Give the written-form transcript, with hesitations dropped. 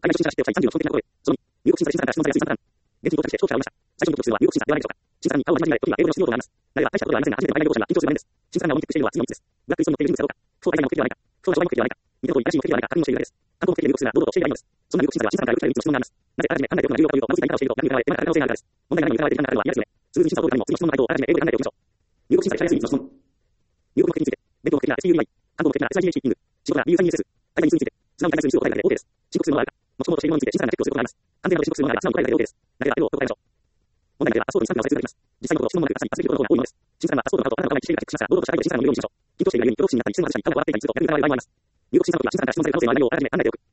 海外出身者指定を記載30の基本的なことで、その2、入国審査で審査された質問材や推算パターン。現地に到着して聴取者を終えました。最初の複数は入国審査ではないでしょうか。審査官に顔を始まり以来、時は英語での質疑応答があります。誰は大したことではありませんが、初めての海外旅行者には緊張する場面です。審査官がオリンピックしているのは次の3つです。ブラックリストに載っている人物かどうか。不法滞在の目的ではないか。不法な商売目的ではないか。見た通り怪しい目的ではないか確認をしているだけです。観光目的で入国するなら堂々としていればいいのです。そんな入国審査では審査官からよく聞かれる3つの質問があります。なぜあらかじめ考えておくのが重要かというと、まずい言い方をしていると、何を疑われ、手間がかかる可能性があるからです。問題が何を疑われているかがわかるのは嫌ですよね。スムーズに審査を通るためにも、次の質問の回答をあらかじめ英語で考えておきましょう。入国審査で使いやすい3つの質問。入国目的について、勉強目的なら SUUI、観光目的なら SIGH ヒッティング、仕事なら BU3ESS、海外について、素直に対する数を答えるだけで OK です。申告するものがあるか、持ち物としているものについて審査官がチェックをすることがあります。安全などで申告するものがあれば素直に答えるだけで OK です。なければ英語を答えましょう。問題内ではパスポートに3点を載せ続けます。実際のことを質問もなく、朝に達することの方が多いのです。審査官はパスポートのカードを頭にしているかチェックしながら、堂々とした態度で審査官の見るようにしましょう。緊張しているように、不老不死になったり、質問が確かにカメラを笑っていたりすると、逆に笑いは笑います。入国審査の時は審査官から質問される可能性のある内容をあらかじめ考えておく。